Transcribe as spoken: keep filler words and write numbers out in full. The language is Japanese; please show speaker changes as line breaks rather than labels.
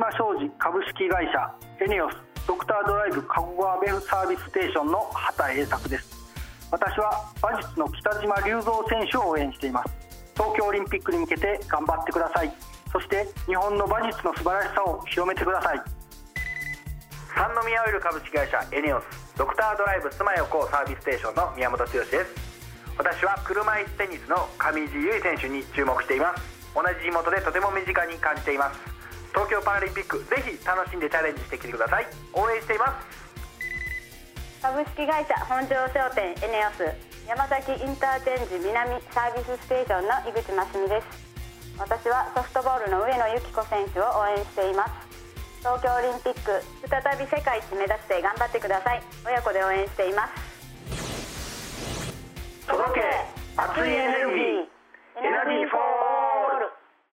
島商事株式会社エネオスドクタードライブ加古川ベフサービスステーションの畑栄作です。私は馬術の北島隆三選手を応援しています。東京オリンピックに向けて頑張ってください。そして日本の馬術の素晴らしさを広めてください。
三宮オイル株式会社エネオスドクタードライブ須磨横サービスステーションの宮本剛です。私は車椅子テニスの上地結衣選手に注目しています。同じ地元でとても身近に感じています。東京パラリンピックぜひ楽しんでチャレンジしてきてください。応援しています。
株式会社本庄商店エネオス山崎インターチェンジ南サービスステーションの井口真澄です。私はソフトボールの上野由岐子選手を応援しています。東京オリンピック再び世界一目指して頑張ってください。親子で応援しています。
届け熱いエネルギーエナジーフォー